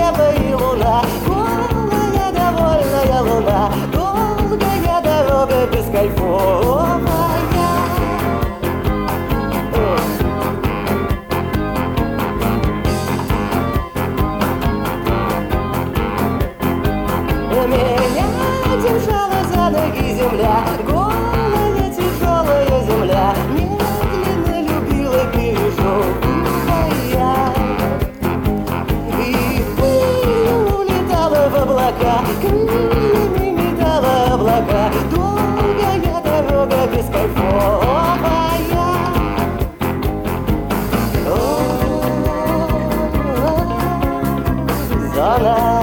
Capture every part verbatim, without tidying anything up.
небо и луна, голая довольная луна, долгая дорога бескайфовая. Меня держала за ноги земля, голая тяжелая земля, медленно любила пережевывая. И пыль улетала в облака, крыльями метала облака, долгая дорога бескайфовая. Зона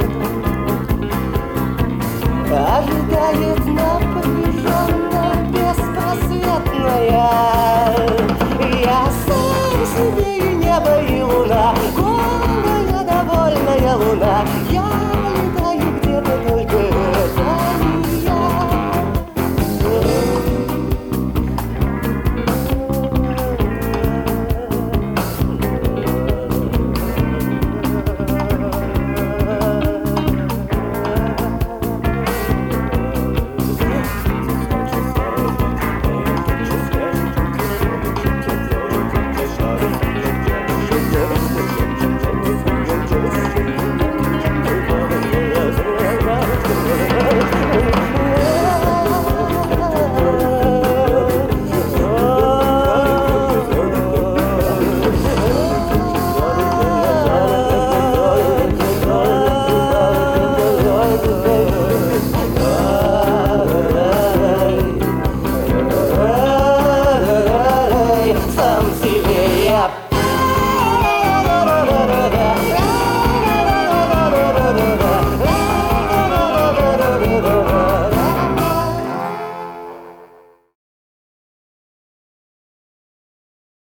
ожидает напряженно, беспросветная. Я сам себе и небо, и луна, голая довольная луна,